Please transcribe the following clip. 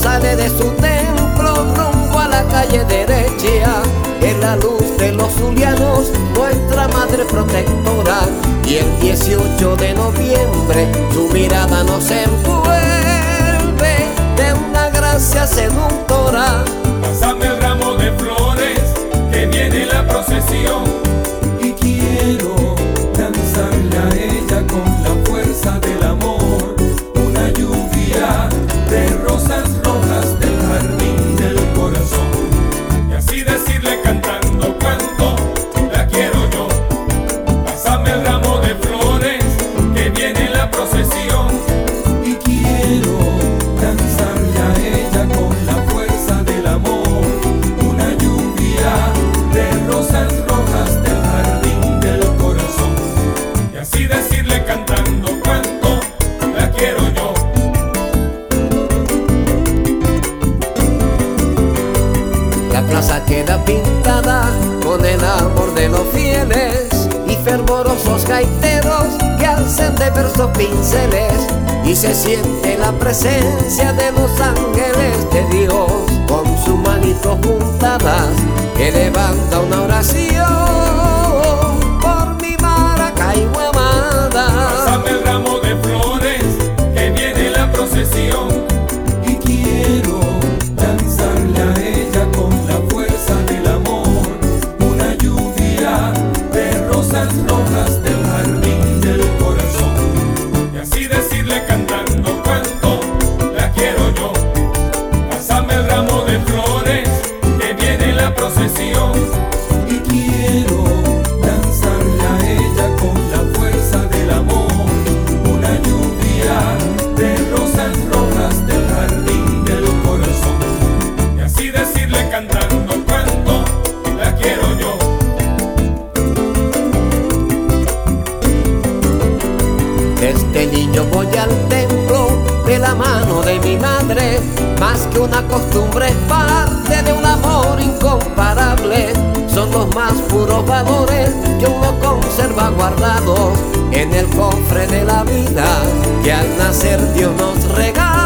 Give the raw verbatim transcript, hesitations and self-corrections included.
sale de su templo rumbo a la calle derecha, en la luz de los zulianos, nuestra madre protectora. Y el dieciocho de noviembre su mirada nos envuelve de una gracia seductora. Pásame el ramo de flores, que viene la procesión, y quiero danzarle a ella con la fuerza del amor, una lluvia de rosas rojas del jardín del corazón, y así decirle cantando cuánto la quiero yo. Pásame el ramo de flores, que viene la procesión, y quiero danzarle a ella con la fuerza del amor, una lluvia de rosas rojas del jardín del corazón, y así decirle cantando cuánto la quiero yo. La plaza queda pintada con el amor de los fieles y fervorosos gaiteros que hacen de versos pinceles, y se siente la presencia de los ángeles de Dios con sus manitos juntadas que levanta una oración por mi Maracaibo amada. Pásame el ramo de flores, que viene la procesión, y quiero danzarle a ella con la fuerza del amor, una lluvia de rosas rojas del jardín del corazón, y así decirle cantando cuánto la quiero yo. Pásame el ramo de flores, que viene la procesión, y quiero danzarle a ella con la fuerza del amor, una lluvia de rosas rojas del jardín del corazón, y así decirle cantando cuánto la quiero yo. Desde niño voy al templo de la mano de mi madre, más que una costumbre es parte de un amor incomparable. Son los más puros valores que uno conserva guardados en el cofre de la vida que al nacer Dios nos regala.